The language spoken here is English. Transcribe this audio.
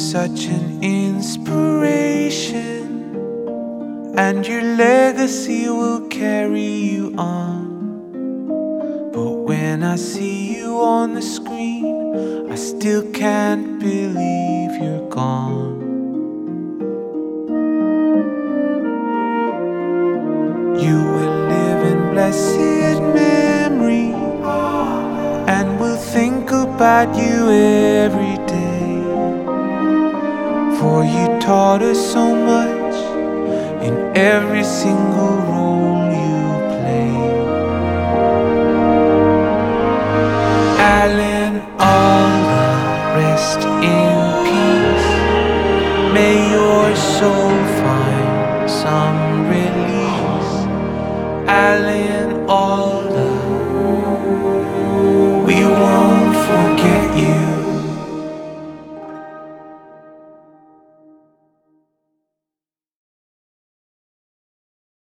such an inspiration, and your legacy will carry you on. But when I see you on the screen, I still can't believe you're gone. You will live in blessed memory, and we'll think about you every day. For you taught us so much in every single